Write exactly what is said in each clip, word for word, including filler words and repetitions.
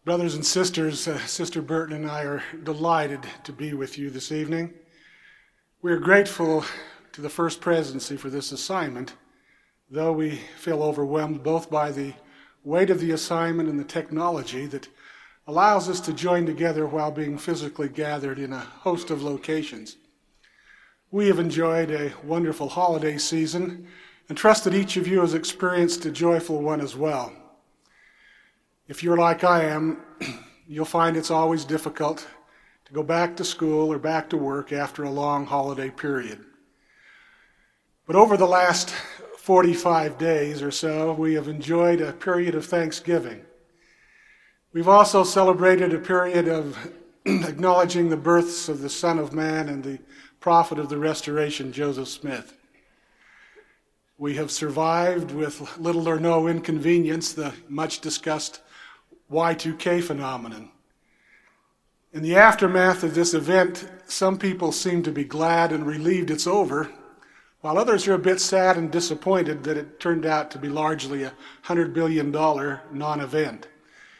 Brothers and sisters, uh, Sister Burton and I are delighted to be with you this evening. We are grateful to the First Presidency for this assignment, though we feel overwhelmed both by the weight of the assignment and the technology that allows us to join together while being physically gathered in a host of locations. We have enjoyed a wonderful holiday season and trust that each of you has experienced a joyful one as well. If you're like I am, you'll find it's always difficult to go back to school or back to work after a long holiday period. But over the last forty-five days or so, we have enjoyed a period of Thanksgiving. We've also celebrated a period of acknowledging the births of the Son of Man and the prophet of the Restoration, Joseph Smith. We have survived with little or no inconvenience the much discussed Y two K phenomenon. In the aftermath of this event, some people seem to be glad and relieved it's over, while others are a bit sad and disappointed that it turned out to be largely a one hundred billion dollars non-event.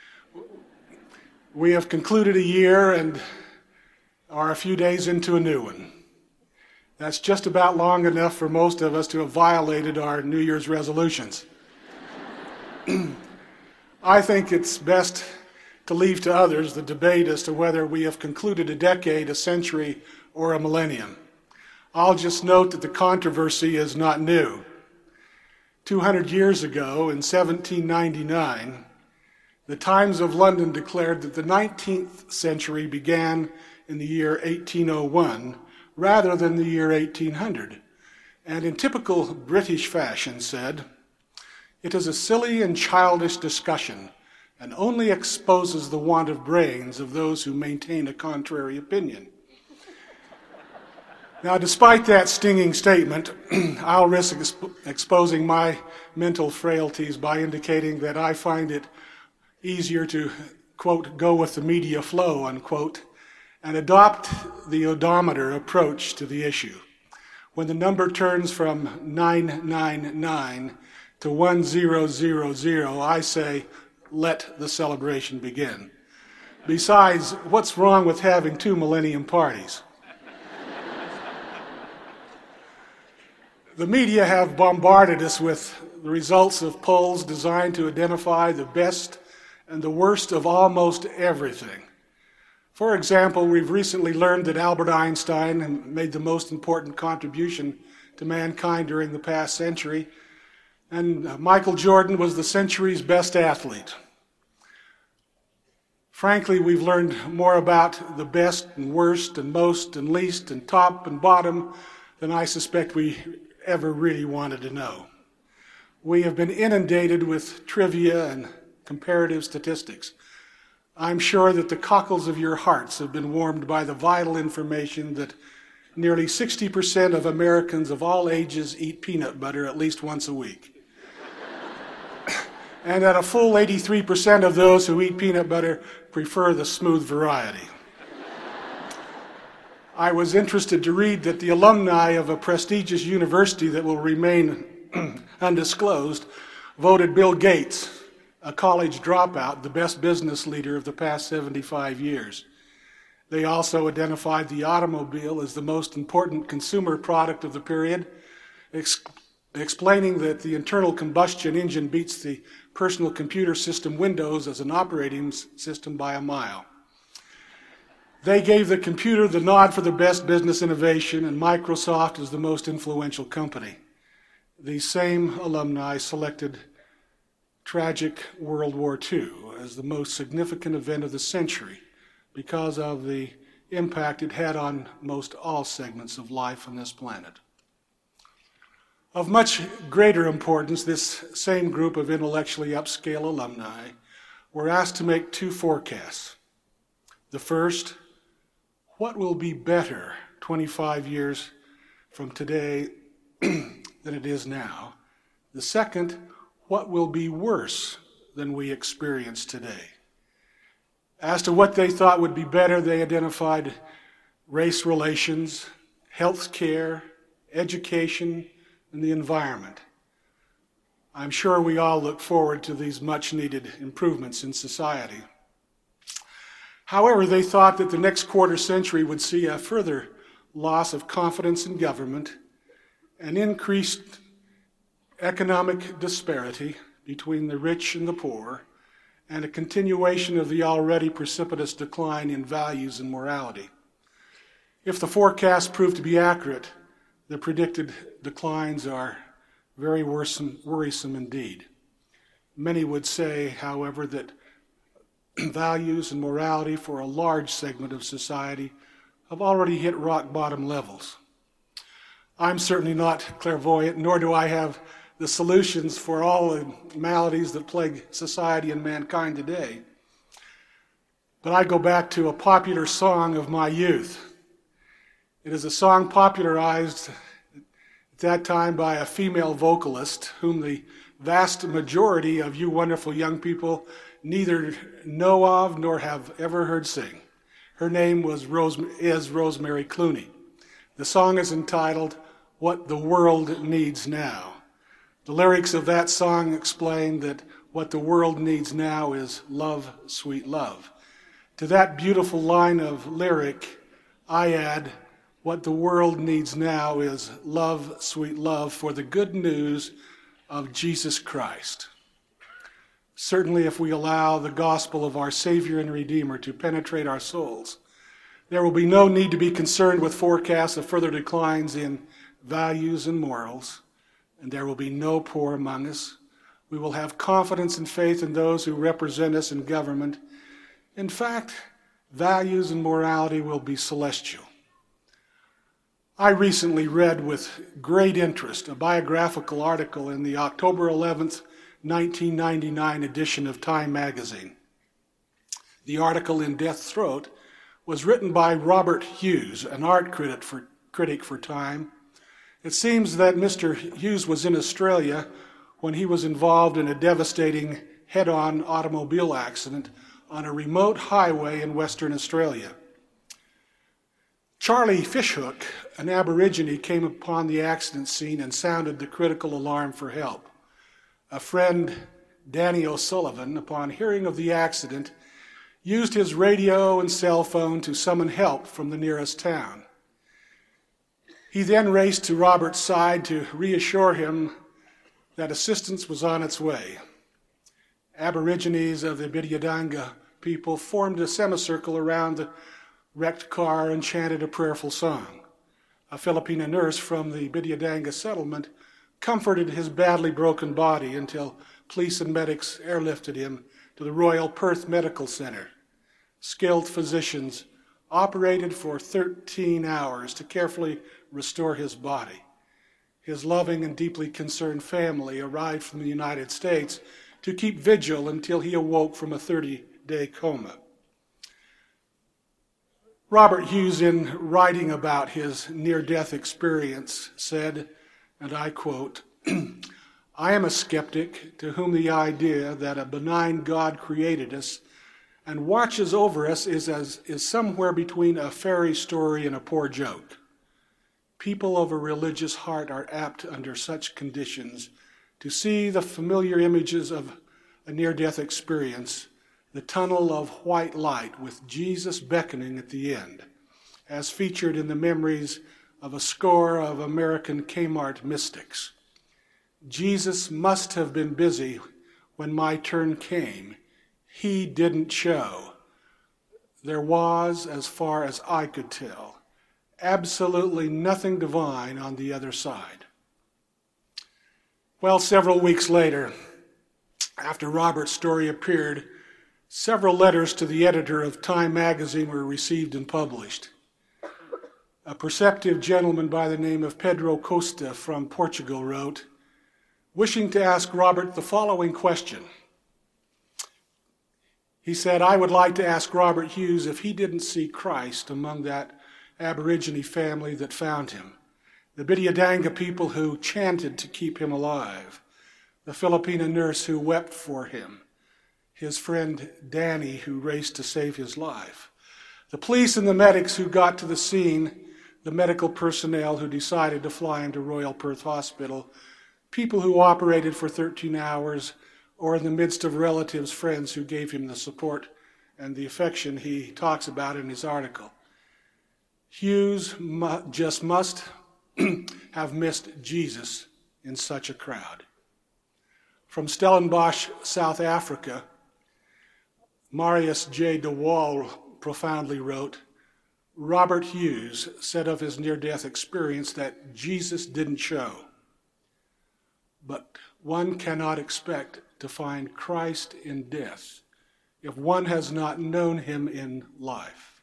We have concluded a year and are a few days into a new one. That's just about long enough for most of us to have violated our New Year's resolutions. I think it's best to leave to others the debate as to whether we have concluded a decade, a century, or a millennium. I'll just note that the controversy is not new. two hundred years ago, in seventeen ninety-nine, the Times of London declared that the nineteenth century began in the year eighteen oh one rather than the year eighteen hundred, and in typical British fashion said, "It is a silly and childish discussion, and only exposes the want of brains of those who maintain a contrary opinion." Now, despite that stinging statement, I'll risk exp- exposing my mental frailties by indicating that I find it easier to, quote, go with the media flow, unquote, and adopt the odometer approach to the issue. When the number turns from nine nine nine to one zero zero zero, I say, let the celebration begin. Besides, what's wrong with having two millennium parties? The media have bombarded us with the results of polls designed to identify the best and the worst of almost everything. For example, we've recently learned that Albert Einstein made the most important contribution to mankind during the past century, and Michael Jordan was the century's best athlete. Frankly, we've learned more about the best and worst and most and least and top and bottom than I suspect we ever really wanted to know. We have been inundated with trivia and comparative statistics. I'm sure that the cockles of your hearts have been warmed by the vital information that nearly sixty percent of Americans of all ages eat peanut butter at least once a week. And that a full eighty-three percent of those who eat peanut butter prefer the smooth variety. I was interested to read that the alumni of a prestigious university that will remain undisclosed voted Bill Gates, a college dropout, the best business leader of the past seventy-five years. They also identified the automobile as the most important consumer product of the period, ex- explaining that the internal combustion engine beats the personal computer system Windows as an operating system by a mile. They gave the computer the nod for the best business innovation, and Microsoft is the most influential company. These same alumni selected tragic World War Two as the most significant event of the century because of the impact it had on most all segments of life on this planet. Of much greater importance, this same group of intellectually upscale alumni were asked to make two forecasts. The first, what will be better twenty-five years from today than it is now? The second, what will be worse than we experience today? As to what they thought would be better, they identified race relations, health care, education, and the environment. I'm sure we all look forward to these much-needed improvements in society. However, they thought that the next quarter century would see a further loss of confidence in government, an increased economic disparity between the rich and the poor, and a continuation of the already precipitous decline in values and morality. If the forecast proved to be accurate, the predicted declines are very worrisome, worrisome indeed. Many would say, however, that values and morality for a large segment of society have already hit rock bottom levels. I'm certainly not clairvoyant, nor do I have the solutions for all the maladies that plague society and mankind today. But I go back to a popular song of my youth. It is a song popularized at that time by a female vocalist whom the vast majority of you wonderful young people neither know of nor have ever heard sing. Her name was Rose, is Rosemary Clooney. The song is entitled, "What the World Needs Now." The lyrics of that song explain that what the world needs now is love, sweet love. To that beautiful line of lyric, I add, what the world needs now is love, sweet love for the good news of Jesus Christ. Certainly, if we allow the gospel of our Savior and Redeemer to penetrate our souls, there will be no need to be concerned with forecasts of further declines in values and morals, and there will be no poor among us. We will have confidence and faith in those who represent us in government. In fact, values and morality will be celestial. I recently read with great interest a biographical article in the October eleventh, nineteen ninety-nine edition of Time magazine. The article, In Death's Throat, was written by Robert Hughes, an art critic for, critic for Time. It seems that Mister Hughes was in Australia when he was involved in a devastating head-on automobile accident on a remote highway in Western Australia. Charlie Fishhook, an Aborigine, came upon the accident scene and sounded the critical alarm for help. A friend, Danny O'Sullivan, upon hearing of the accident, used his radio and cell phone to summon help from the nearest town. He then raced to Robert's side to reassure him that assistance was on its way. Aborigines of the Bidyadanga people formed a semicircle around the wrecked car and chanted a prayerful song. A Filipina nurse from the Bidyadanga settlement comforted his badly broken body until police and medics airlifted him to the Royal Perth Medical Centre. Skilled physicians operated for thirteen hours to carefully restore his body. His loving and deeply concerned family arrived from the United States to keep vigil until he awoke from a thirty-day coma. Robert Hughes, in writing about his near-death experience, said, and I quote, "I am a skeptic to whom the idea that a benign God created us and watches over us is, as, is somewhere between a fairy story and a poor joke. People of a religious heart are apt under such conditions to see the familiar images of a near-death experience, the tunnel of white light with Jesus beckoning at the end, as featured in the memories of a score of American Kmart mystics. Jesus must have been busy when my turn came. He didn't show. There was, as far as I could tell, absolutely nothing divine on the other side." Well, several weeks later, after Robert's story appeared, several letters to the editor of Time magazine were received and published. A perceptive gentleman by the name of Pedro Costa from Portugal wrote, wishing to ask Robert the following question. He said, "I would like to ask Robert Hughes if he didn't see Christ among that Aborigine family that found him, the Bidyadanga people who chanted to keep him alive, the Filipina nurse who wept for him, his friend Danny who raced to save his life, the police and the medics who got to the scene, the medical personnel who decided to fly him to Royal Perth Hospital, people who operated for thirteen hours, or in the midst of relatives, friends who gave him the support and the affection he talks about in his article. Hughes mu- just must have missed Jesus in such a crowd. From Stellenbosch, South Africa, Marius J. de Waal profoundly wrote, Robert Hughes said of his near-death experience that Jesus didn't show, but one cannot expect to find Christ in death if one has not known him in life.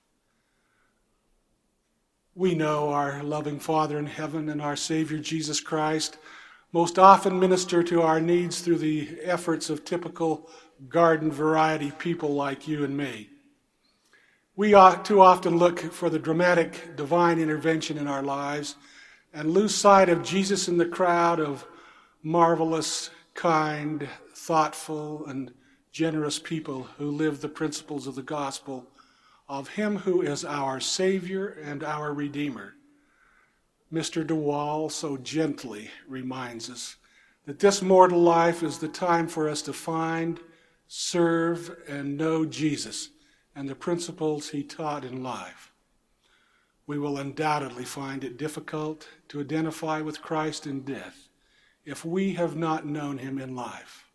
We know our loving Father in heaven and our Savior Jesus Christ most often minister to our needs through the efforts of typical garden variety people like you and me. We ought too often look for the dramatic divine intervention in our lives and lose sight of Jesus in the crowd of marvelous, kind, thoughtful, and generous people who live the principles of the gospel of him who is our Savior and our Redeemer. Mister de Waal so gently reminds us that this mortal life is the time for us to find, serve, and know Jesus and the principles he taught in life. We will undoubtedly find it difficult to identify with Christ in death if we have not known him in life.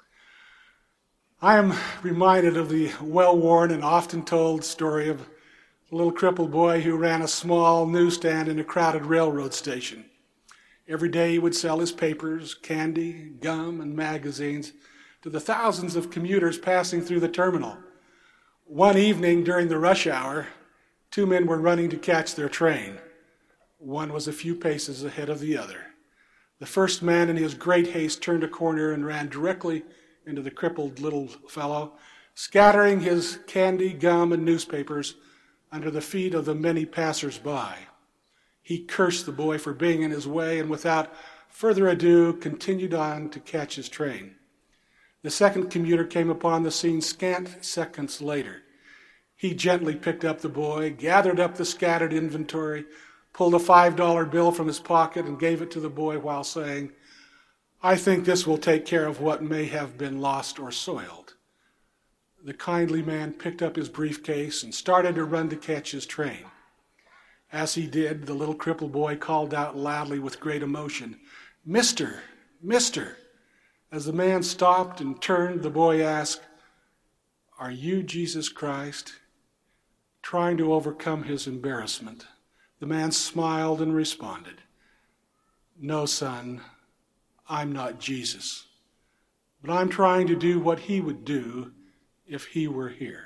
I am reminded of the well-worn and often told story of a little crippled boy who ran a small newsstand in a crowded railroad station. Every day he would sell his papers, candy, gum, and magazines to the thousands of commuters passing through the terminal. One evening during the rush hour, two men were running to catch their train. One was a few paces ahead of the other. The first man in his great haste turned a corner and ran directly into the crippled little fellow, scattering his candy, gum, and newspapers under the feet of the many passers-by. He cursed the boy for being in his way and without further ado continued on to catch his train. The second commuter came upon the scene scant seconds later. He gently picked up the boy, gathered up the scattered inventory, pulled a five dollar bill from his pocket and gave it to the boy while saying, I think this will take care of what may have been lost or soiled. The kindly man picked up his briefcase and started to run to catch his train. As he did, the little crippled boy called out loudly with great emotion, Mister, Mister. As the man stopped and turned, the boy asked, Are you Jesus Christ? Trying to overcome his embarrassment, the man smiled and responded, No, son, I'm not Jesus, but I'm trying to do what he would do if he were here.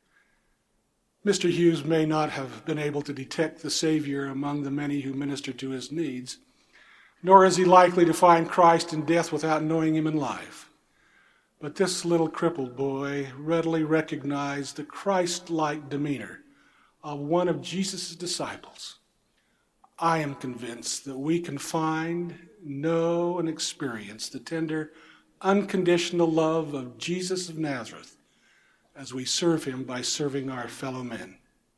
Mister Hughes may not have been able to detect the Savior among the many who ministered to his needs, nor is he likely to find Christ in death without knowing him in life. But this little crippled boy readily recognized the Christ-like demeanor of one of Jesus' disciples. I am convinced that we can find, know, and experience the tender, unconditional love of Jesus of Nazareth as we serve him by serving our fellow men.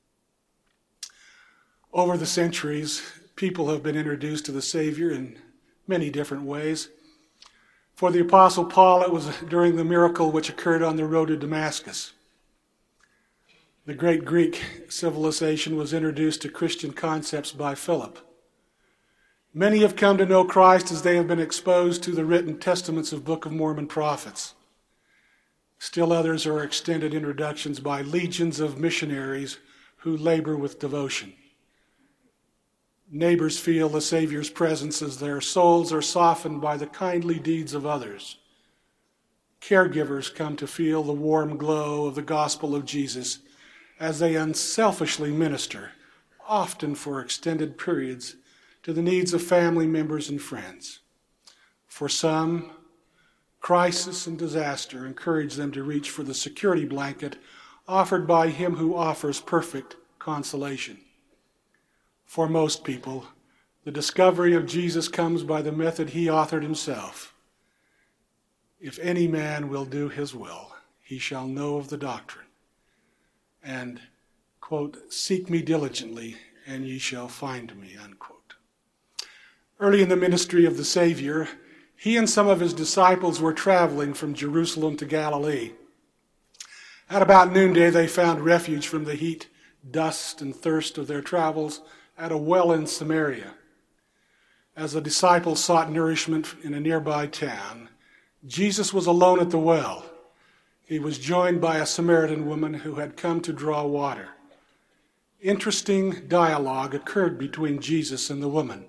Over the centuries, people have been introduced to the Savior in many different ways. For the Apostle Paul, it was during the miracle which occurred on the road to Damascus. The great Greek civilization was introduced to Christian concepts by Philip. Many have come to know Christ as they have been exposed to the written testaments of Book of Mormon prophets. Still others are extended introductions by legions of missionaries who labor with devotion. Neighbors feel the Savior's presence as their souls are softened by the kindly deeds of others. Caregivers come to feel the warm glow of the gospel of Jesus as they unselfishly minister, often for extended periods, to the needs of family members and friends. For some, crisis and disaster encourage them to reach for the security blanket offered by him who offers perfect consolation. For most people, the discovery of Jesus comes by the method he authored himself. If any man will do his will, he shall know of the doctrine. And, quote, seek me diligently, and ye shall find me, unquote. Early in the ministry of the Savior, he and some of his disciples were traveling from Jerusalem to Galilee. At about noonday, they found refuge from the heat, dust, and thirst of their travels at a well in Samaria. As the disciples sought nourishment in a nearby town, Jesus was alone at the well. He was joined by a Samaritan woman who had come to draw water. Interesting dialogue occurred between Jesus and the woman.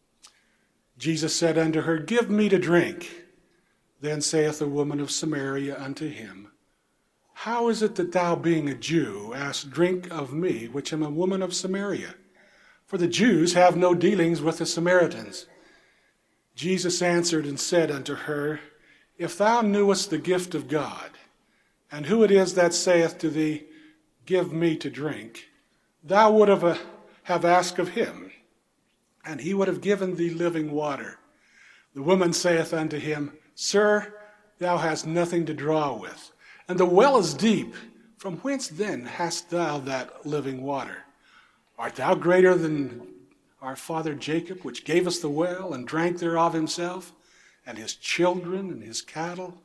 Jesus said unto her, Give me to drink. Then saith the woman of Samaria unto him, How is it that thou, being a Jew, ask drink of me, which am a woman of Samaria? For the Jews have no dealings with the Samaritans. Jesus answered and said unto her, If thou knewest the gift of God, and who it is that saith to thee, Give me to drink, thou would have, uh, have asked of him, and he would have given thee living water. The woman saith unto him, Sir, thou hast nothing to draw with, and the well is deep. From whence then hast thou that living water? Art thou greater than our father Jacob, which gave us the well, and drank thereof himself, and his children, and his cattle?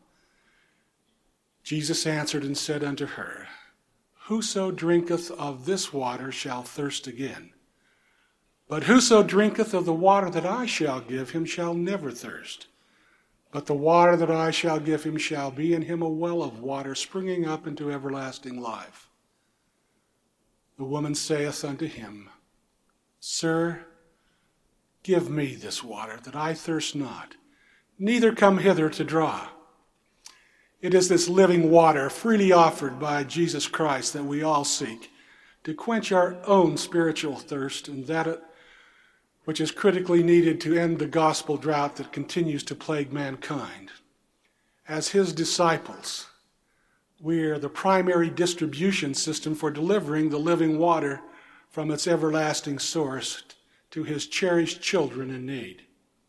Jesus answered and said unto her, Whoso drinketh of this water shall thirst again. But whoso drinketh of the water that I shall give him shall never thirst. But the water that I shall give him shall be in him a well of water springing up into everlasting life. The woman saith unto him, Sir, give me this water, that I thirst not, neither come hither to draw. It is this living water freely offered by Jesus Christ that we all seek, to quench our own spiritual thirst, and that which is critically needed to end the gospel drought that continues to plague mankind. As his disciples, we are the primary distribution system for delivering the living water from its everlasting source to his cherished children in need.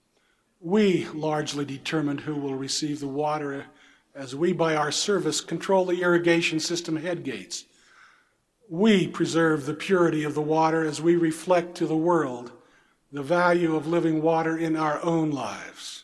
We largely determine who will receive the water, as we, by our service, control the irrigation system headgates. We preserve the purity of the water as we reflect to the world the value of living water in our own lives.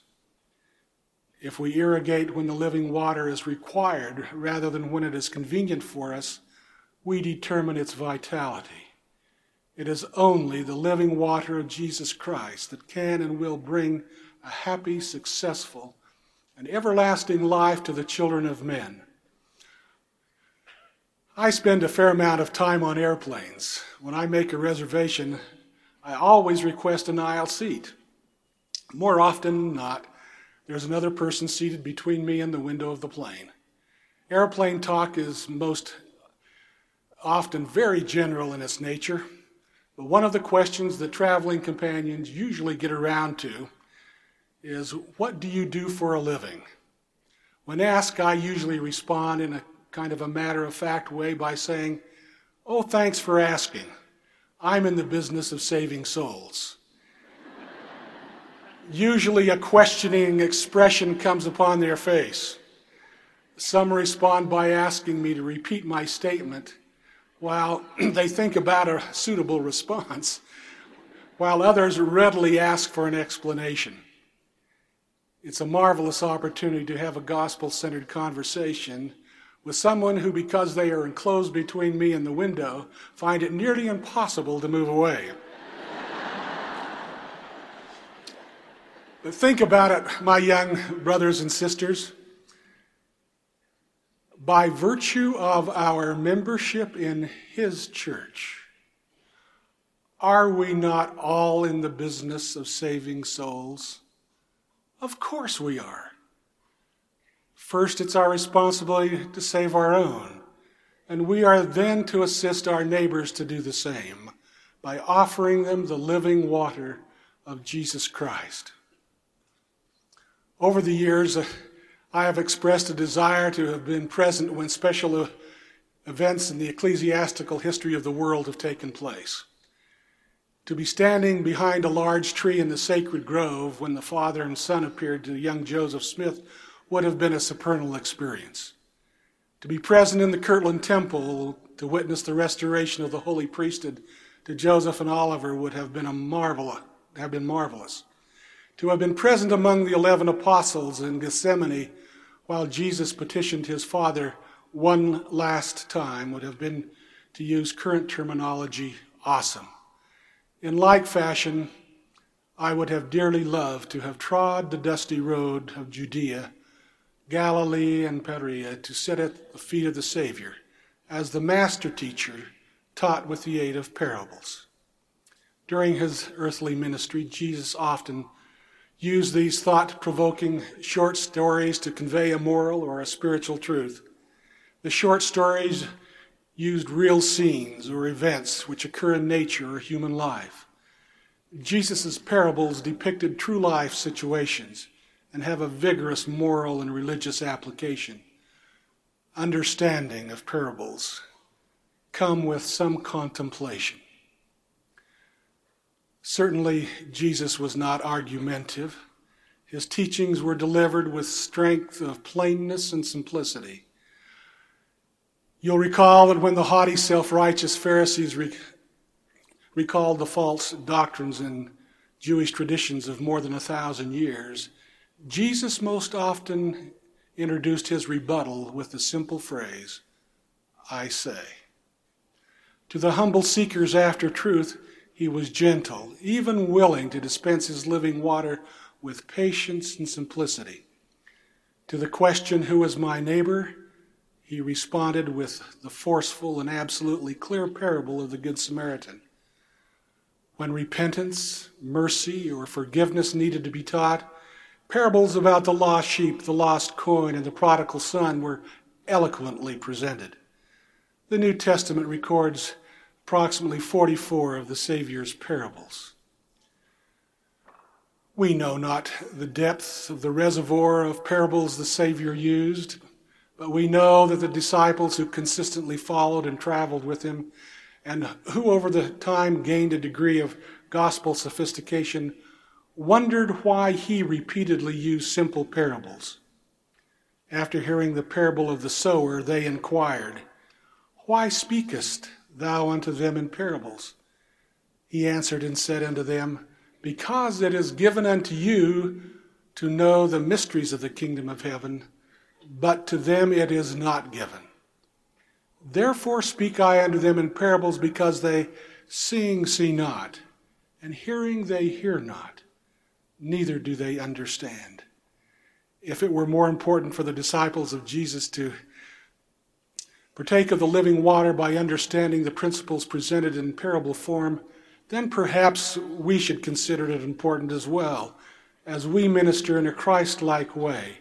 If we irrigate when the living water is required rather than when it is convenient for us, we determine its vitality. It is only the living water of Jesus Christ that can and will bring a happy, successful, and everlasting life to the children of men. I spend a fair amount of time on airplanes. When I make a reservation, I always request an aisle seat. More often than not, there's another person seated between me and the window of the plane. Airplane talk is most often very general in its nature, but one of the questions that traveling companions usually get around to is, what do you do for a living? When asked, I usually respond in a kind of a matter-of-fact way by saying, oh, thanks for asking. I'm in the business of saving souls. Usually a questioning expression comes upon their face. Some respond by asking me to repeat my statement while they think about a suitable response, while others readily ask for an explanation. It's a marvelous opportunity to have a gospel-centered conversation with someone who, because they are enclosed between me and the window, find it nearly impossible to move away. But think about it, my young brothers and sisters. By virtue of our membership in his church, are we not all in the business of saving souls? Of course we are. First, it's our responsibility to save our own, and we are then to assist our neighbors to do the same by offering them the living water of Jesus Christ. Over the years, uh, I have expressed a desire to have been present when special uh, events in the ecclesiastical history of the world have taken place. To be standing behind a large tree in the sacred grove when the Father and Son appeared to young Joseph Smith would have been a supernal experience. To be present in the Kirtland Temple to witness the restoration of the holy priesthood to Joseph and Oliver would have been a marvel, have been marvelous. To have been present among the eleven apostles in Gethsemane while Jesus petitioned his Father one last time would have been, to use current terminology, awesome. In like fashion, I would have dearly loved to have trod the dusty road of Judea, Galilee, and Perea to sit at the feet of the Savior as the master teacher taught with the aid of parables. During his earthly ministry, Jesus often used these thought-provoking short stories to convey a moral or a spiritual truth. The short stories used real scenes or events which occur in nature or human life. Jesus' parables depicted true life situations and have a vigorous moral and religious application. Understanding of parables come with some contemplation. Certainly, Jesus was not argumentative. His teachings were delivered with strength of plainness and simplicity. You'll recall that when the haughty, self-righteous Pharisees re- recalled the false doctrines and Jewish traditions of more than a thousand years, Jesus most often introduced his rebuttal with the simple phrase, "I say." To the humble seekers after truth, he was gentle, even willing to dispense his living water with patience and simplicity. To the question, "Who is my neighbor?" he responded with the forceful and absolutely clear parable of the Good Samaritan. When repentance, mercy, or forgiveness needed to be taught, parables about the lost sheep, the lost coin, and the prodigal son were eloquently presented. The New Testament records approximately forty-four of the Savior's parables. We know not the depth of the reservoir of parables the Savior used, but we know that the disciples who consistently followed and traveled with him, and who over the time gained a degree of gospel sophistication, wondered why he repeatedly used simple parables. After hearing the parable of the sower, they inquired, "Why speakest thou unto them in parables?" He answered and said unto them, "Because it is given unto you to know the mysteries of the kingdom of heaven, but to them it is not given. Therefore speak I unto them in parables, because they seeing see not, and hearing they hear not, neither do they understand." If it were more important for the disciples of Jesus to partake of the living water by understanding the principles presented in parable form, then perhaps we should consider it important as well, as we minister in a Christ-like way.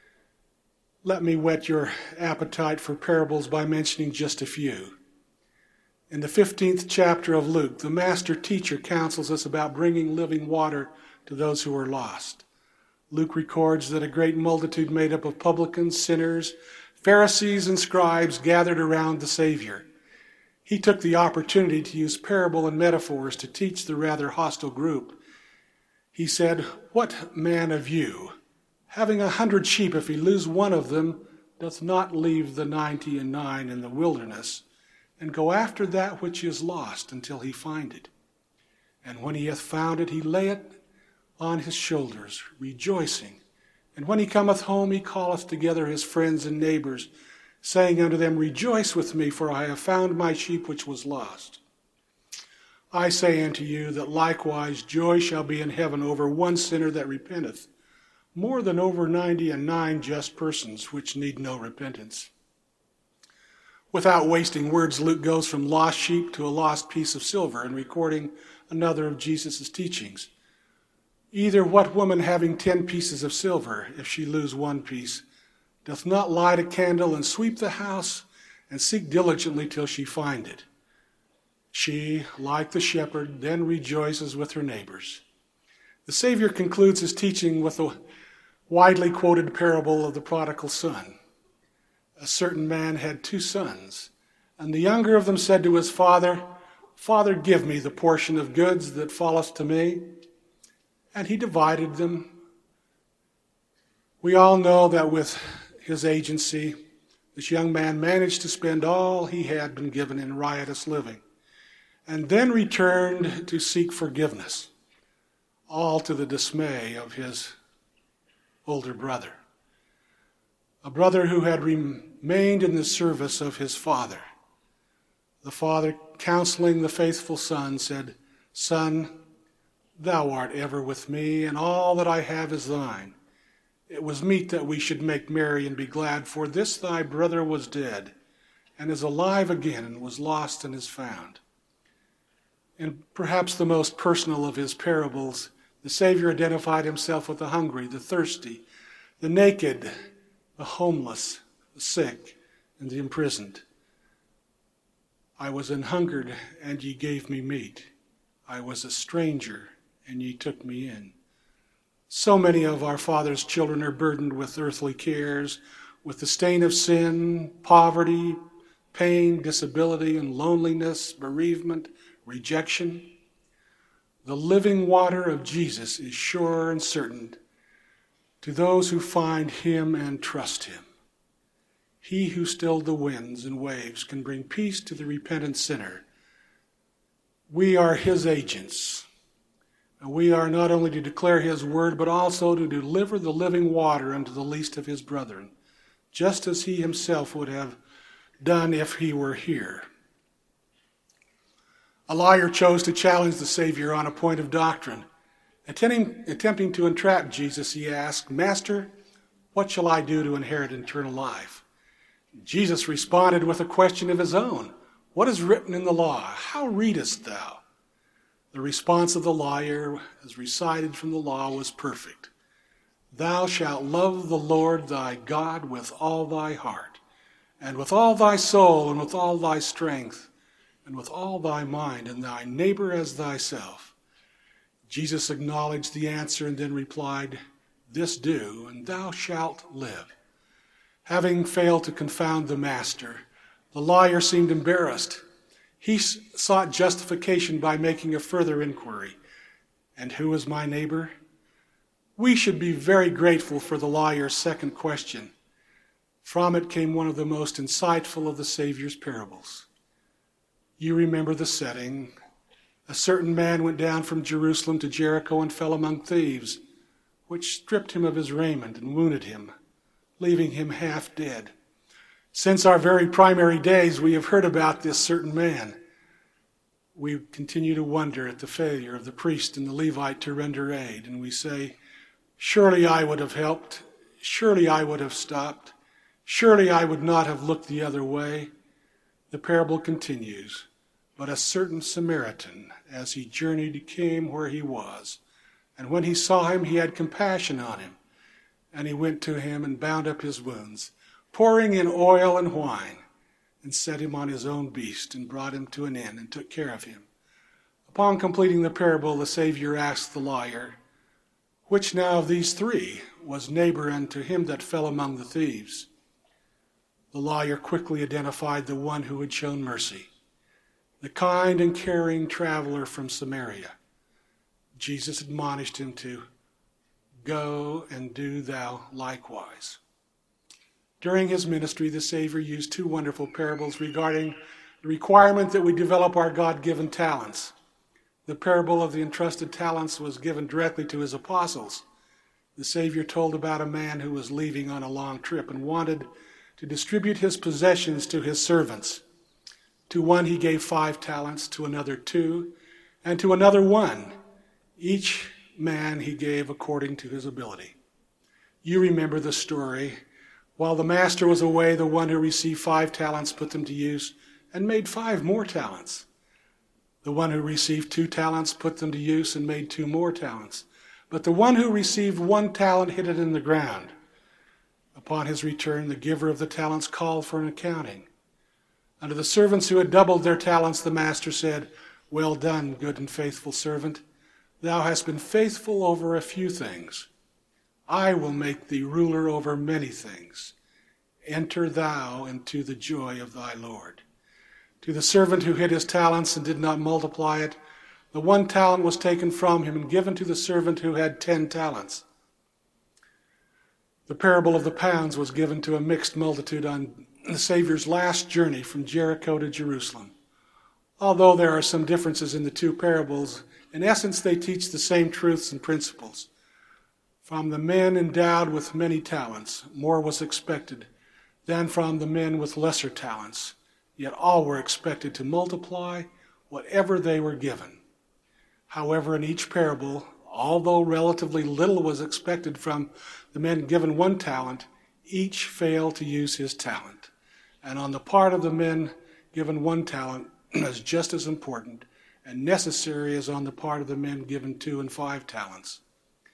Let me whet your appetite for parables by mentioning just a few. In the fifteenth chapter of Luke, the master teacher counsels us about bringing living water to those who are lost. Luke records that a great multitude made up of publicans, sinners, Pharisees, and scribes gathered around the Savior. He took the opportunity to use parable and metaphors to teach the rather hostile group. He said, "What man of you, having a hundred sheep, if he lose one of them, doth not leave the ninety and nine in the wilderness, and go after that which is lost until he find it? And when he hath found it, he lay it on his shoulders, rejoicing. And when he cometh home, he calleth together his friends and neighbors, saying unto them, Rejoice with me, for I have found my sheep which was lost. I say unto you that likewise joy shall be in heaven over one sinner that repenteth, more than over ninety and nine just persons which need no repentance." Without wasting words, Luke goes from lost sheep to a lost piece of silver in recording another of Jesus' teachings. Either what woman having ten pieces of silver, if she lose one piece, doth not light a candle and sweep the house and seek diligently till she find it? She, like the shepherd, then rejoices with her neighbors. The Savior concludes his teaching with the widely quoted parable of the prodigal son. A certain man had two sons, and the younger of them said to his father, Father, give me the portion of goods that falleth to me. And he divided them. We all know that with his agency, this young man managed to spend all he had been given in riotous living, and then returned to seek forgiveness, all to the dismay of his older brother. a brother who had remained in the service of his father. The father, counseling the faithful son, said, "Son, thou art ever with me, and all that I have is thine. It was meet that we should make merry and be glad, for this thy brother was dead, and is alive again, and was lost and is found." In perhaps the most personal of his parables, the Savior identified himself with the hungry, the thirsty, the naked, the homeless, the sick, and the imprisoned. "I was an hungered, and ye gave me meat. I was a stranger, and ye took me in." So many of our Father's children are burdened with earthly cares, with the stain of sin, poverty, pain, disability, and loneliness, bereavement, rejection. The living water of Jesus is sure and certain to those who find him and trust him. He who stilled the winds and waves can bring peace to the repentant sinner. We are his agents. We are not only to declare his word, but also to deliver the living water unto the least of his brethren, just as he himself would have done if he were here. A liar chose to challenge the Savior on a point of doctrine. Attempting, attempting to entrap Jesus, he asked, "Master, what shall I do to inherit eternal life?" Jesus responded with a question of his own. "What is written in the law? How readest thou?" The response of the liar, as recited from the law, was perfect. "Thou shalt love the Lord thy God with all thy heart, and with all thy soul, and with all thy strength, and with all thy mind, and thy neighbor as thyself." Jesus acknowledged the answer and then replied, "This do, and thou shalt live." Having failed to confound the master, the liar seemed embarrassed. He sought justification by making a further inquiry. "And who is my neighbor?" We should be very grateful for the liar's second question. From it came one of the most insightful of the Savior's parables. You remember the setting. A certain man went down from Jerusalem to Jericho and fell among thieves, which stripped him of his raiment and wounded him, leaving him half dead. Since our very primary days, we have heard about this certain man. We continue to wonder at the failure of the priest and the Levite to render aid, and we say, "Surely I would have helped. Surely I would have stopped. Surely I would not have looked the other way." The parable continues. "But a certain Samaritan, as he journeyed, came where he was, and when he saw him, he had compassion on him. And he went to him and bound up his wounds, pouring in oil and wine, and set him on his own beast, and brought him to an inn, and took care of him." Upon completing the parable, the Savior asked the liar, "Which now of these three was neighbor unto him that fell among the thieves?" The liar quickly identified the one who had shown mercy, the kind and caring traveler from Samaria. Jesus admonished him to go and do thou likewise. During his ministry, the Savior used two wonderful parables regarding the requirement that we develop our God-given talents. The parable of the entrusted talents was given directly to his apostles. The Savior told about a man who was leaving on a long trip and wanted to distribute his possessions to his servants. To one he gave five talents, to another two, and to another one. Each man he gave according to his ability. You remember the story. While the master was away, the one who received five talents put them to use and made five more talents. The one who received two talents put them to use and made two more talents. But the one who received one talent hid it in the ground. Upon his return, the giver of the talents called for an accounting. Unto the servants who had doubled their talents, the master said, "Well done, good and faithful servant. Thou hast been faithful over a few things. I will make thee ruler over many things. Enter thou into the joy of thy Lord." To the servant who hid his talents and did not multiply it, the one talent was taken from him and given to the servant who had ten talents. The parable of the pounds was given to a mixed multitude on the Savior's last journey from Jericho to Jerusalem. Although there are some differences in the two parables, in essence they teach the same truths and principles. From the men endowed with many talents, more was expected than from the men with lesser talents. Yet all were expected to multiply whatever they were given. However, in each parable, although relatively little was expected from the men given one talent, each failed to use his talent. And on the part of the men given one talent is just as important and necessary as on the part of the men given two and five talents.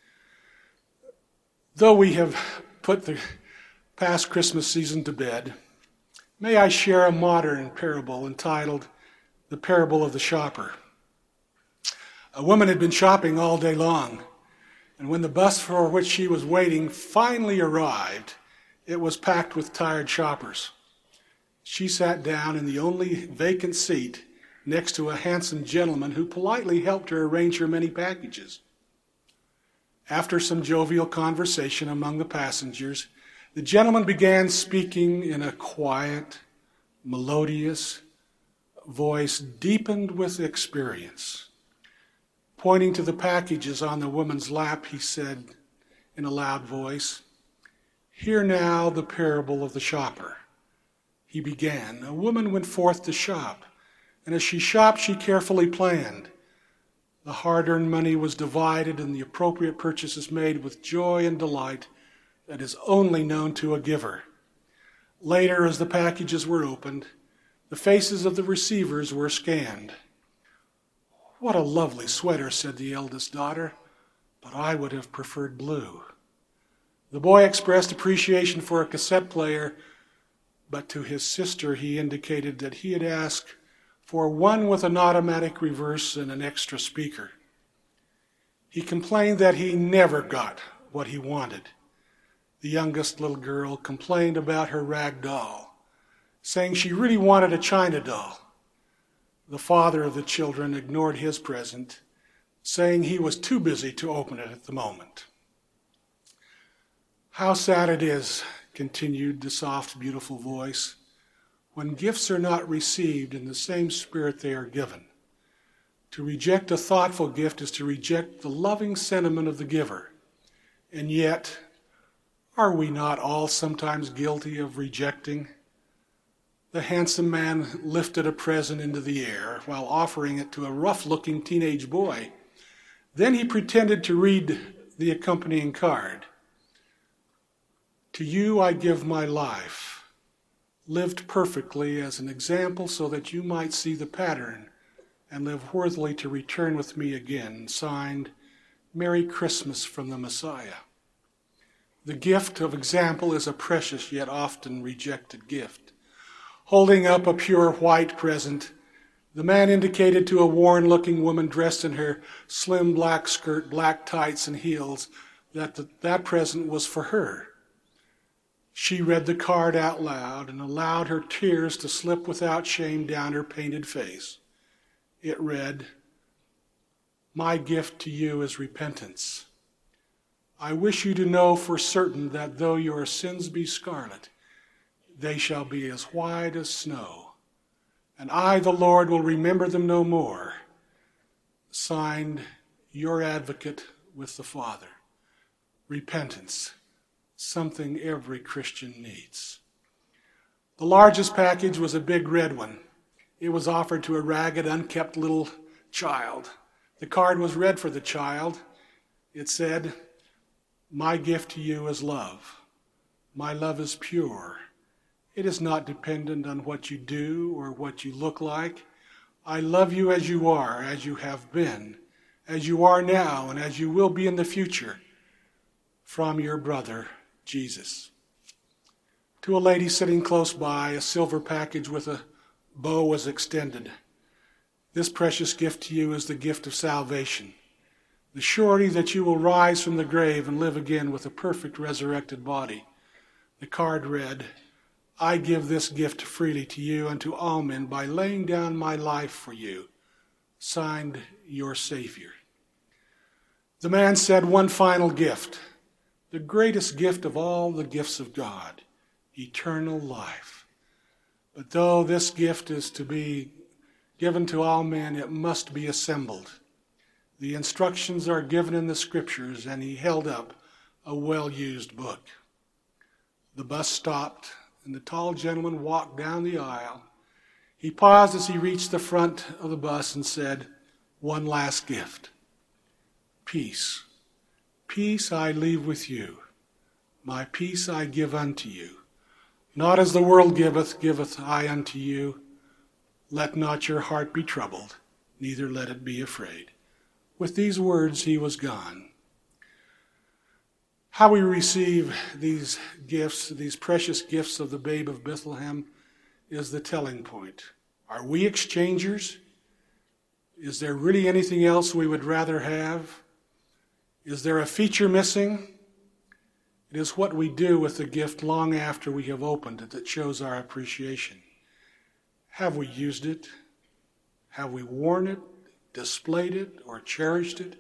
Though we have put the past Christmas season to bed, may I share a modern parable entitled The Parable of the Shopper. A woman had been shopping all day long, and when the bus for which she was waiting finally arrived, it was packed with tired shoppers. She sat down in the only vacant seat next to a handsome gentleman who politely helped her arrange her many packages. After some jovial conversation among the passengers, the gentleman began speaking in a quiet, melodious voice deepened with experience. Pointing to the packages on the woman's lap, he said in a loud voice, "Hear now the parable of the shopper." He began, "A woman went forth to shop, and as she shopped, she carefully planned. The hard-earned money was divided and the appropriate purchases made with joy and delight that is only known to a giver. Later, as the packages were opened, the faces of the receivers were scanned. 'What a lovely sweater,' said the eldest daughter, 'but I would have preferred blue.' The boy expressed appreciation for a cassette player, but to his sister he indicated that he had asked for one with an automatic reverse and an extra speaker. He complained that he never got what he wanted. The youngest little girl complained about her rag doll, saying she really wanted a china doll. The father of the children ignored his present, saying he was too busy to open it at the moment. How sad it is," continued the soft, beautiful voice, "when gifts are not received in the same spirit they are given. To reject a thoughtful gift is to reject the loving sentiment of the giver. And yet, are we not all sometimes guilty of rejecting?" The handsome man lifted a present into the air while offering it to a rough-looking teenage boy. Then he pretended to read the accompanying card. "To you I give my life, lived perfectly as an example so that you might see the pattern and live worthily to return with me again. Signed, Merry Christmas from the Messiah." The gift of example is a precious yet often rejected gift. Holding up a pure white present, the man indicated to a worn-looking woman dressed in her slim black skirt, black tights, and heels that the, that present was for her. She read the card out loud and allowed her tears to slip without shame down her painted face. It read, "My gift to you is repentance. I wish you to know for certain that though your sins be scarlet, they shall be as white as snow, and I, the Lord, will remember them no more." Signed, your advocate with the Father. Repentance, something every Christian needs. The largest package was a big red one. It was offered to a ragged, unkept little child. The card was read for the child. It said, "My gift to you is love. My love is pure. It is not dependent on what you do or what you look like. I love you as you are, as you have been, as you are now, and as you will be in the future. From your brother, Jesus." To a lady sitting close by, a silver package with a bow was extended. "This precious gift to you is the gift of salvation, the surety that you will rise from the grave and live again with a perfect resurrected body." The card read, "I give this gift freely to you and to all men by laying down my life for you." Signed, your Savior. The man said one final gift, the greatest gift of all the gifts of God, eternal life. But though this gift is to be given to all men, it must be assembled. The instructions are given in the Scriptures, and he held up a well-used book. The bus stopped, and the tall gentleman walked down the aisle. He paused as he reached the front of the bus and said, "One last gift. Peace. Peace I leave with you. My peace I give unto you. Not as the world giveth, giveth I unto you. Let not your heart be troubled, neither let it be afraid." With these words he was gone. How we receive these gifts, these precious gifts of the babe of Bethlehem, is the telling point. Are we exchangers? Is there really anything else we would rather have? Is there a feature missing? It is what we do with the gift long after we have opened it that shows our appreciation. Have we used it? Have we worn it, displayed it, or cherished it?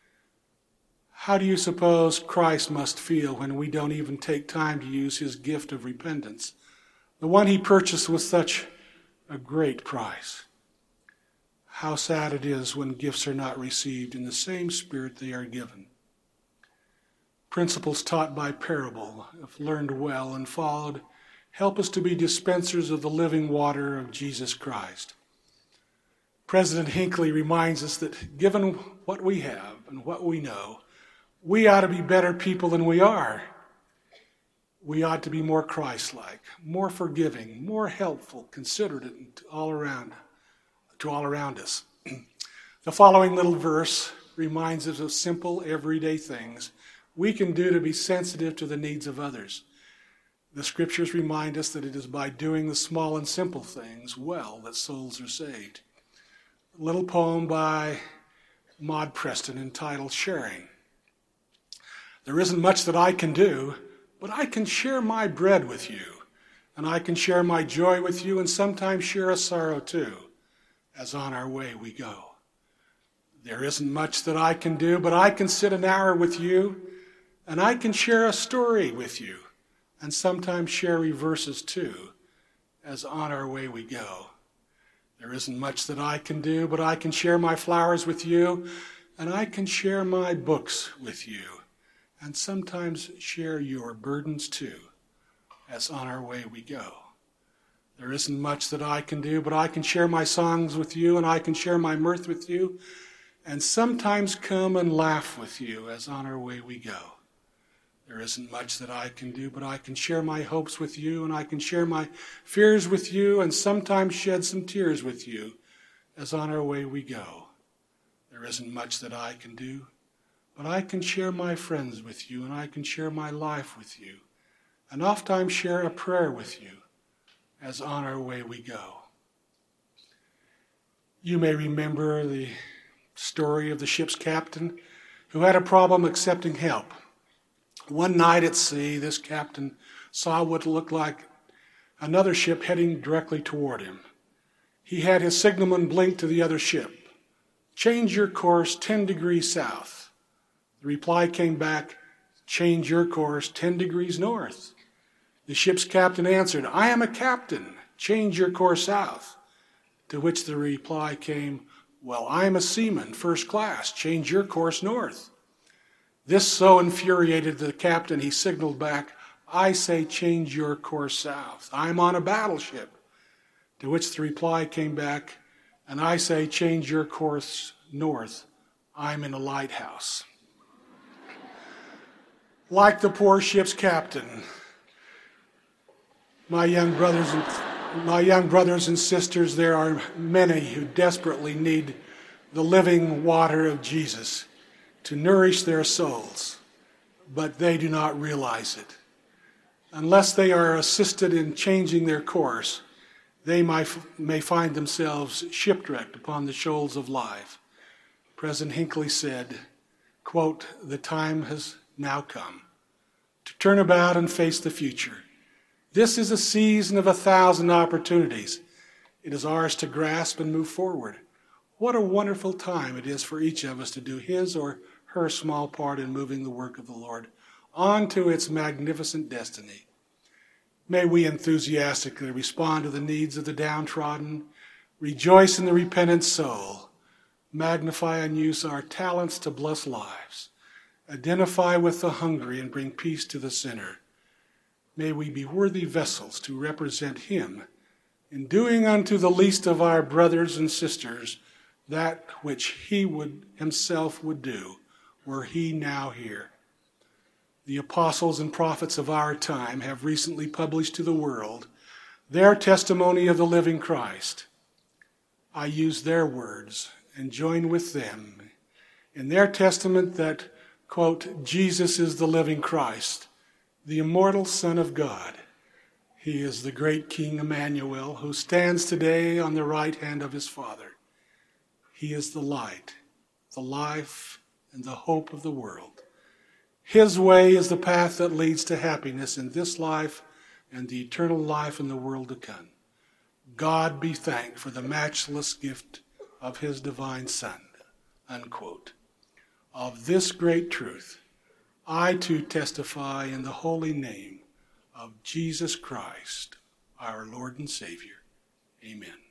How do you suppose Christ must feel when we don't even take time to use his gift of repentance, the one he purchased with such a great price? How sad it is when gifts are not received in the same spirit they are given. Principles taught by parable, if learned well and followed, help us to be dispensers of the living water of Jesus Christ. President Hinckley reminds us that given what we have and what we know, we ought to be better people than we are. We ought to be more Christ-like, more forgiving, more helpful, considerate to all around, to all around us. The following little verse reminds us of simple, everyday things we can do to be sensitive to the needs of others. The scriptures remind us that it is by doing the small and simple things well that souls are saved. A little poem by Maud Preston entitled Sharing. There isn't much that I can do, but I can share my bread with you, and I can share my joy with you, and sometimes share a sorrow too, as on our way we go. There isn't much that I can do, but I can sit an hour with you, and I can share a story with you, and sometimes share reverses too, as on our way we go. There isn't much that I can do, but I can share my flowers with you, and I can share my books with you, and sometimes share your burdens too, as on our way we go. There isn't much that I can do, but I can share my songs with you, and I can share my mirth with you, and sometimes come and laugh with you, as on our way we go. There isn't much that I can do, but I can share my hopes with you, and I can share my fears with you, and sometimes shed some tears with you, as on our way we go. There isn't much that I can do, but I can share my friends with you, and I can share my life with you, and oftentimes share a prayer with you, as on our way we go. You may remember the story of the ship's captain who had a problem accepting help. One night at sea, this captain saw what looked like another ship heading directly toward him. He had his signalman blink to the other ship, "Change your course ten degrees south." The reply came back, "Change your course ten degrees north." The ship's captain answered, "I am a captain. Change your course south." To which the reply came, "Well, I am a seaman, first class. Change your course north." This so infuriated the captain, he signaled back, "I say change your course south. I'm on a battleship." To which the reply came back, "And I say change your course north. I'm in a lighthouse." Like the poor ship's captain, my young brothers and my young brothers and sisters, there are many who desperately need the living water of Jesus to nourish their souls, but they do not realize it. Unless they are assisted in changing their course, they might, may find themselves shipwrecked upon the shoals of life. President Hinckley said, quote, "The time has now come to turn about and face the future. This is a season of a thousand opportunities. It is ours to grasp and move forward. What a wonderful time it is for each of us to do his or her small part in moving the work of the Lord on to its magnificent destiny. May we enthusiastically respond to the needs of the downtrodden, rejoice in the repentant soul, magnify and use our talents to bless lives, identify with the hungry, and bring peace to the sinner. May we be worthy vessels to represent him in doing unto the least of our brothers and sisters that which he would himself would do, were he now here. The apostles and prophets of our time have recently published to the world their testimony of the living Christ. I use their words and join with them in their testament that, quote, Jesus is the living Christ, the immortal Son of God. He is the great King Emmanuel, who stands today on the right hand of his Father. He is the light, the life, and the hope of the world. His way is the path that leads to happiness in this life and the eternal life in the world to come. God be thanked for the matchless gift of his divine Son, unquote. Of this great truth, I too testify in the holy name of Jesus Christ, our Lord and Savior. Amen.